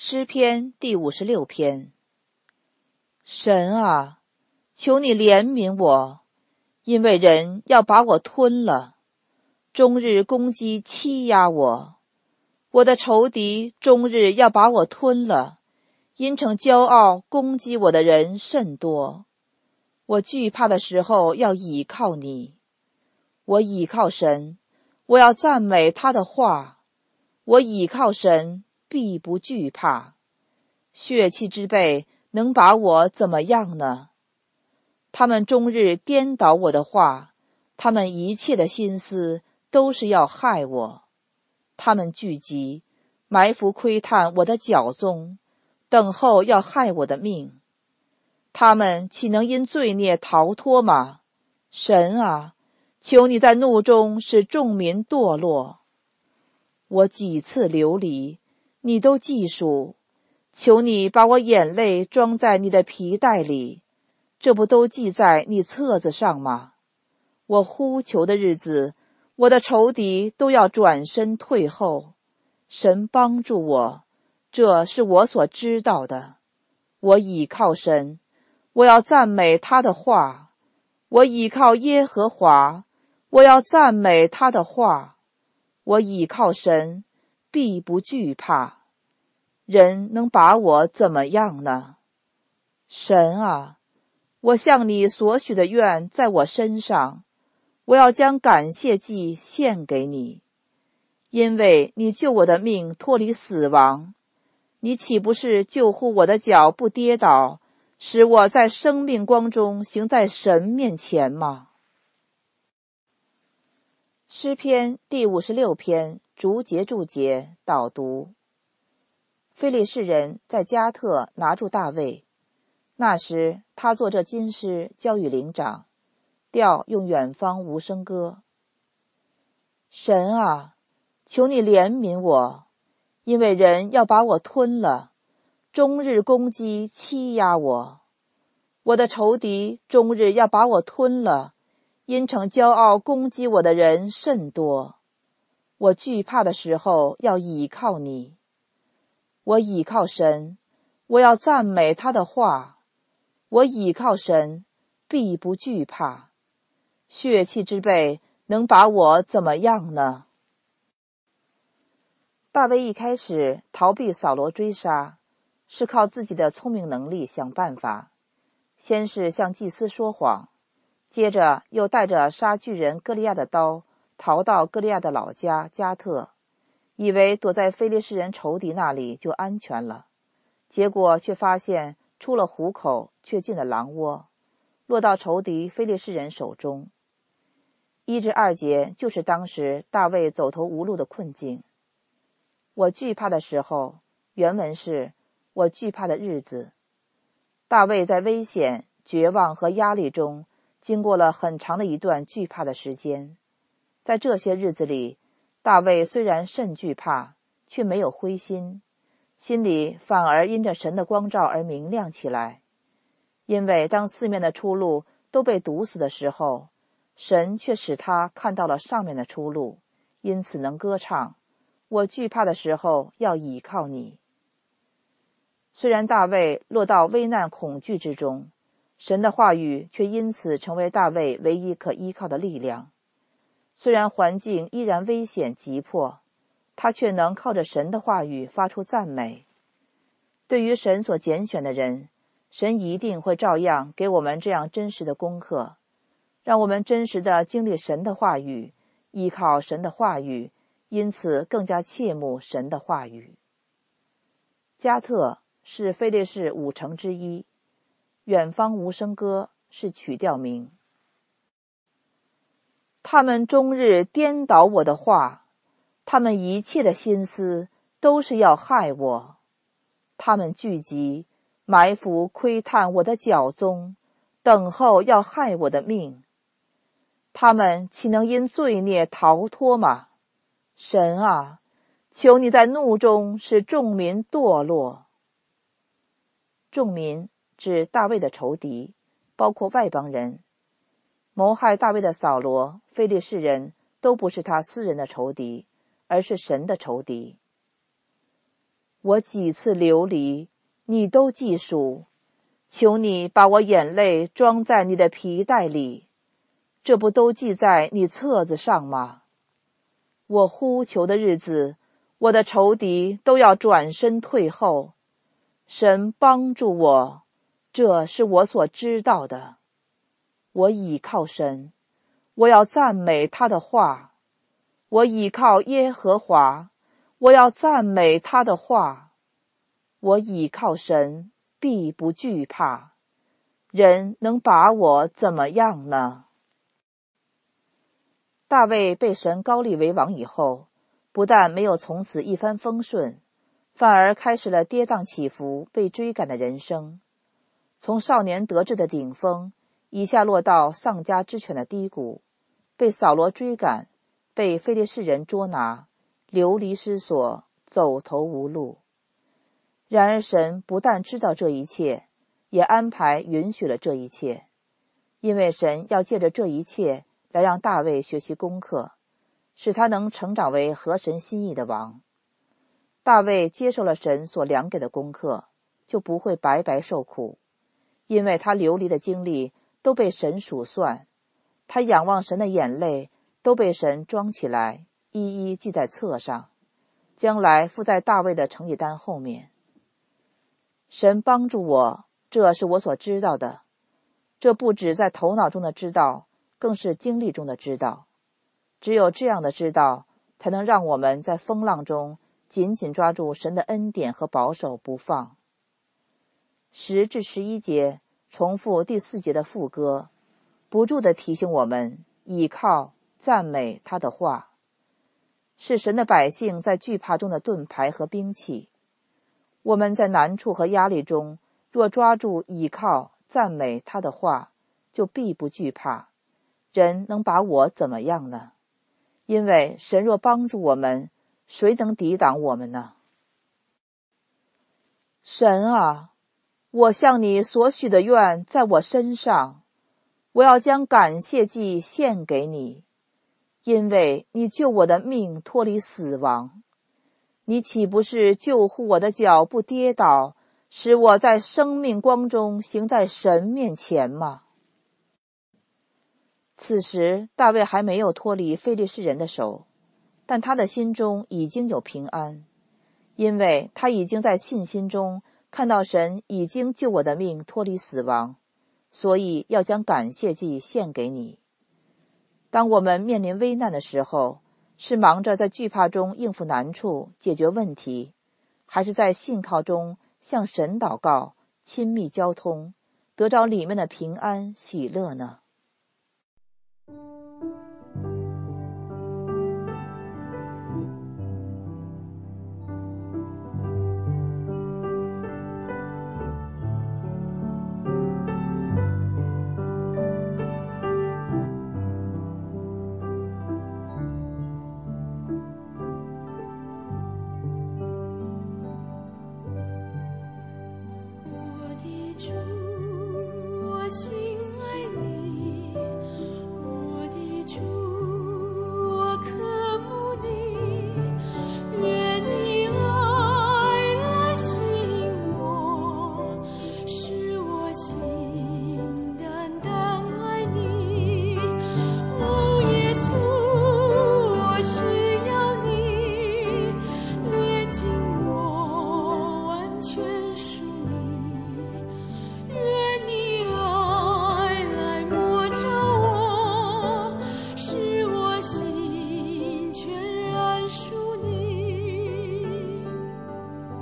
诗篇第56篇。神啊，求你怜悯我，因为人要把我吞了，终日攻击欺压我。我的仇敌终日要把我吞了，因逞骄傲攻击我的人甚多。我惧怕的时候要倚靠你，我倚靠神，我要赞美他的话。我倚靠神，必不惧怕。血气之辈能把我怎么样呢？他们终日颠倒我的话，他们一切的心思都是要害我。他们聚集，埋伏窥探我的脚踪，等候要害我的命。他们岂能因罪孽逃脱吗？神啊，求你在怒中使众民堕落。我几次流离，你都记数，求你把我眼泪装在你的皮带里，这不都记在你册子上吗？我呼求的日子，我的仇敌都要转身退后。神帮助我，这是我所知道的。我倚靠神，我要赞美他的话。我倚靠耶和华，我要赞美他的话。我倚靠神，必不惧怕。人能把我怎么样呢？神啊，我向你所许的愿在我身上，我要将感谢祭献给你，因为你救我的命脱离死亡。你岂不是救护我的脚不跌倒，使我在生命光中行在神面前吗？诗篇第56篇逐节注解导读。非利士人在加特拿住大卫，那时他作这金诗交与灵长，调用远方无声歌。神啊，求你怜悯我，因为人要把我吞了，终日攻击欺压我。我的仇敌终日要把我吞了，因逞骄傲攻击我的人甚多。我惧怕的时候要倚靠你，我倚靠神，我要赞美他的话。我倚靠神，必不惧怕。血气之辈能把我怎么样呢？大卫一开始逃避扫罗追杀，是靠自己的聪明能力想办法。先是向祭司说谎，接着又带着杀巨人歌利亚的刀逃到歌利亚的老家加特，以为躲在非利士人仇敌那里就安全了，结果却发现出了虎口却进了狼窝，落到仇敌非利士人手中。1至2节就是当时大卫走投无路的困境。我惧怕的时候，原文是我惧怕的日子。大卫在危险、绝望和压力中经过了很长的一段惧怕的时间。在这些日子里，大卫虽然甚惧怕，却没有灰心，心里反而因着神的光照而明亮起来。因为当四面的出路都被堵死的时候，神却使他看到了上面的出路，因此能歌唱，我惧怕的时候要倚靠你。虽然大卫落到危难恐惧之中，神的话语却因此成为大卫唯一可依靠的力量。虽然环境依然危险急迫，他却能靠着神的话语发出赞美。对于神所拣选的人，神一定会照样给我们这样真实的功课，让我们真实地经历神的话语，依靠神的话语，因此更加切慕神的话语。加特是非利士5城之一，远方无声歌是曲调名。他们终日颠倒我的话，他们一切的心思都是要害我。他们聚集，埋伏窥探我的脚踪，等候要害我的命。他们岂能因罪孽逃脱吗？神啊，求你在怒中使众民堕落。众民指大卫的仇敌，包括外邦人。谋害大卫的扫罗、非利士人都不是他私人的仇敌，而是神的仇敌。 我几次流离，你都记数，求你把我眼泪装在你的皮带里，这不都记在你册子上吗？我呼求的日子，我的仇敌都要转身退后。神帮助我，这是我所知道的。我倚靠神，我要赞美他的话。我倚靠耶和华，我要赞美他的话。我倚靠神，必不惧怕。人能把我怎么样呢？大卫被神高立为王以后，不但没有从此一帆风顺，反而开始了跌宕起伏、被追赶的人生。从少年得志的顶峰，一下落到丧家之犬的低谷，被扫罗追赶，被非利士人捉拿，流离失所，走投无路。然而神不但知道这一切，也安排允许了这一切，因为神要借着这一切来让大卫学习功课，使他能成长为合神心意的王。大卫接受了神所量给的功课，就不会白白受苦，因为他流离的经历都被神数算，他仰望神的眼泪都被神装起来，一一记在册上，将来附在大卫的成绩单后面。神帮助我，这是我所知道的，这不只在头脑中的知道，更是经历中的知道。只有这样的知道，才能让我们在风浪中紧紧抓住神的恩典和保守不放。10至11节重复第4节的副歌，不住地提醒我们倚靠赞美他的话，是神的百姓在惧怕中的盾牌和兵器。我们在难处和压力中，若抓住倚靠赞美他的话，就必不惧怕。人能把我怎么样呢？因为神若帮助我们，谁能抵挡我们呢？神啊，我向你所许的愿在我身上，我要将感谢祭献给你，因为你救我的命脱离死亡。你岂不是救护我的脚不跌倒，使我在生命光中行在神面前吗？此时大卫还没有脱离非利士人的手，但他的心中已经有平安，因为他已经在信心中看到神已经救我的命脱离死亡，所以要将感谢祭献给你。当我们面临危难的时候，是忙着在惧怕中应付难处、解决问题，还是在信靠中向神祷告、亲密交通，得着里面的平安喜乐呢？ 心全然属